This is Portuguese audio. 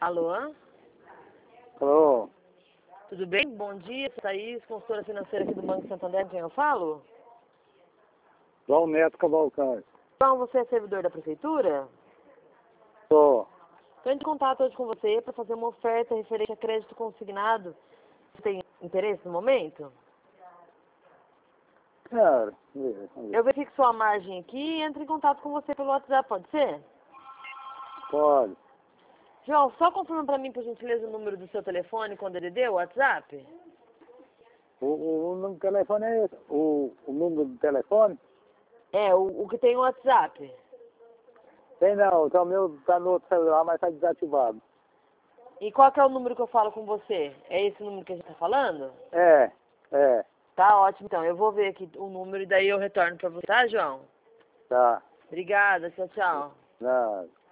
Alô? Alô, Tudo bem? Bom dia, Thaís, consultora financeira aqui do Banco Santander, com quem eu falo? João Neto Cavalcante. João, você é servidor da prefeitura? Sou. Estou em contato hoje com você para fazer uma oferta referente a crédito consignado. Você tem interesse no momento? Cara, Eu verifico sua margem aqui e entro em contato com você pelo WhatsApp, pode ser? pode. João, só confirma para mim, por gentileza, o número do seu telefone com DDD, o WhatsApp? O número do telefone é esse. O número do telefone? É, o que tem o WhatsApp. Tem não, o meu tá no outro celular, mas tá desativado. E qual que é o número que eu falo com você? É esse número que a gente tá falando? É. Tá ótimo, então. Eu vou ver aqui o número e daí eu retorno para você, tá, João? Tá. Obrigada, tchau, tchau. Nada.